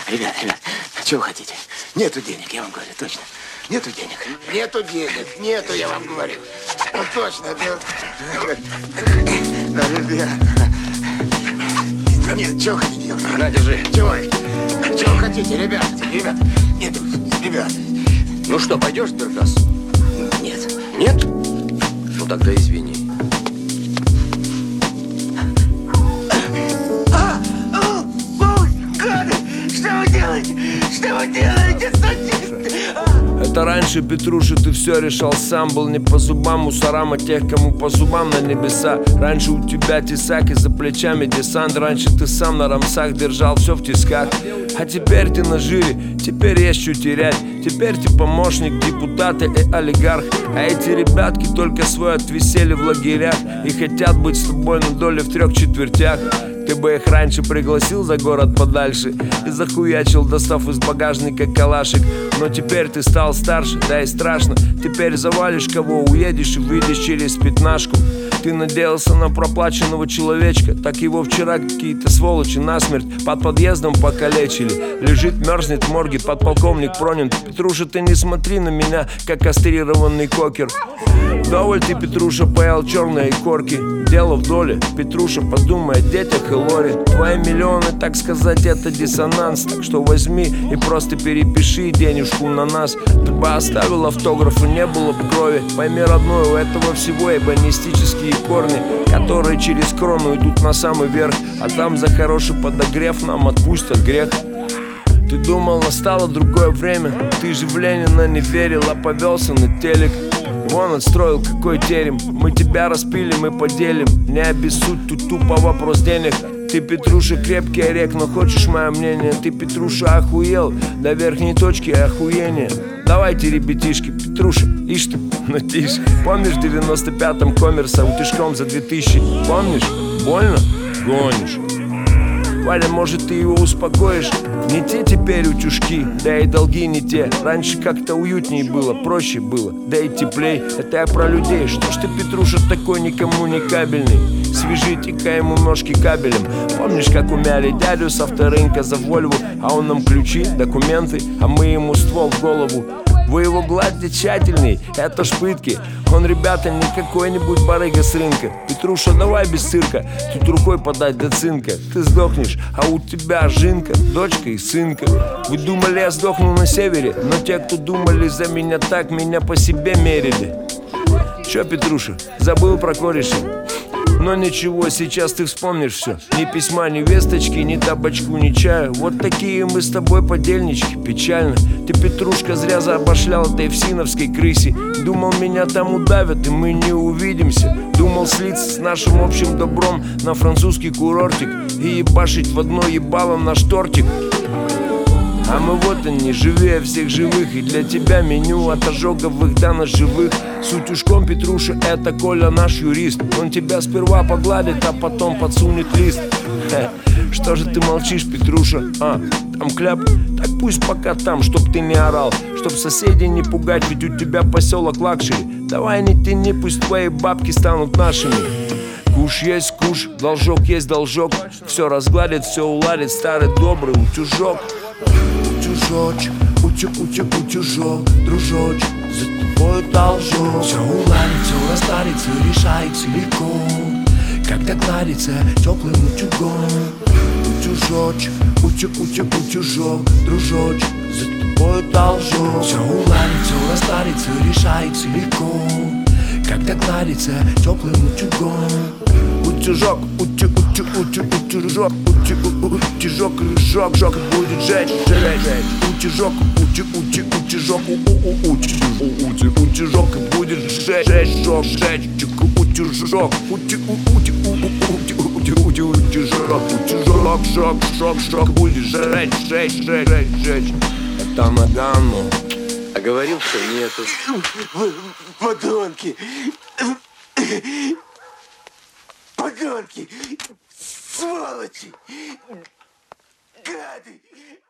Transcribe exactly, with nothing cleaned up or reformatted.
Ребят, ребят, что вы хотите? Нету денег, я вам говорю, точно. Нету денег. Нету денег, нету, я вам говорю. Ну, точно. Ну, ребят. Нет, что вы хотите делать? На, держи. Чего? Чего вы хотите, ребят? Ребят, нету, ребят. Ну что, пойдешь в сберкассу? Нет. Нет? Ну тогда извини. А, о, о, гады! Что вы делаете? Что вы делаете, статисты? Это раньше, Петруша, ты все решал сам. Был не по зубам мусорам, а тех, кому по зубам на небеса. Раньше у тебя тесак и за плечами десант. Раньше ты сам на рамсах держал все в тисках. А теперь ты на жире, теперь есть что терять. Теперь ты помощник депутата и олигарх. А эти ребятки только свой отвисели в лагерях и хотят быть с тобой на доле в трех четвертях. Ты бы их раньше пригласил за город подальше и захуячил, достав из багажника калашик. Но теперь ты стал старше, да и страшно. Теперь завалишь кого, уедешь и выйдешь через пятнашку. Ты надеялся на проплаченного человечка, так его вчера какие-то сволочи насмерть под подъездом покалечили. Лежит, мерзнет в морге подполковник Пронин. Петруша, ты не смотри на меня, как кастрированный кокер. Вдоволь ты, Петруша, поел черные корки. Дело в доле, Петруша, подумай о детях и лоре. Твои миллионы, так сказать, это диссонанс. Так что возьми и просто перепиши денежку на нас. Ты бы оставил автограф и не было бы крови. Пойми, родной, у этого всего эбонистические корни, которые через крону идут на самый верх. А там за хороший подогрев нам отпустят грех. Ты думал, настало другое время. Ты же в Ленина не верил, а повелся на телек. Вон отстроил какой терем. Мы тебя распили, мы поделим. Не обессудь, тут тупо вопрос денег. Ты, Петруша, крепкий орех, но хочешь мое мнение? Ты, Петруша, охуел до верхней точки охуения. Давайте, ребятишки, Петруша, ишь ты, ну тише. Помнишь в девяносто пятом коммерса утюжком за две тысячи? Помнишь? Больно? Гонишь. Валя, может, ты его успокоишь? Не те теперь утюжки, да и долги не те. Раньше как-то уютнее было, проще было, да и теплей. Это я про людей. Что ж ты, Петруша, такой никому не кабельный? Свяжите-ка ему ножки кабелем. Помнишь, как умяли дядю с авторынка за Вольву? А он нам ключи, документы, а мы ему ствол в голову. Вы его гладьте тщательней, это ж пытки. Он, ребята, не какой-нибудь барыга с рынка. Петруша, давай без цирка, тут рукой подать до цинка. Ты сдохнешь, а у тебя жинка, дочка и сынка. Вы думали, я сдохну на севере, но те, кто думали за меня так, меня по себе мерили. Чё, Петруша, забыл про кореша? Но ничего, сейчас ты вспомнишь все. Ни письма, ни весточки, ни табачку, ни чаю. Вот такие мы с тобой подельнички, печально. Ты, Петрушка, зря заобошлял этой всиновской крысе. Думал, меня там удавят, и мы не увидимся. Думал слиться с нашим общим добром на французский курортик и ебашить в одно ебало наш тортик. А мы вот они, живее всех живых. И для тебя меню от ожоговых до ножевых. С утюжком, Петруша, это Коля наш юрист. Он тебя сперва погладит, а потом подсунет лист. Ха. Что же ты молчишь, Петруша? А, там кляп? Так пусть пока там, чтоб ты не орал, чтоб соседей не пугать, ведь у тебя поселок лакшери. Давай не тяни, пусть твои бабки станут нашими. Куш есть куш, должок есть должок. Все разгладит, все уладит старый добрый утюжок. Утюжочек, утю, утю, утюжок, дружочек, за тобой должок. Все уладит, все растарится, решается легко, когда гладится теплым утюгом. Утюжочек, утю, утю, утюжок, дружочек, за тобой должок. Все уладит, все растарится, решается легко, когда гладится теплым утюгом. Утюжок, утю, утю, утю, утюжок, утю, утюжок, жок, жок, будет жечь, жечь. Утюжок, утю, утю, утюжок, утю, утюжок, будет жечь, жечь, жок, жечь. Утюжок, утю, утю, утю, утю, утю, утюжок, утюжок, жок, жок, жок, будет жечь, жечь, жечь, жечь. Это Нагано. А говорил, что нету. Подонки! Подонки! Сволочи! Гады!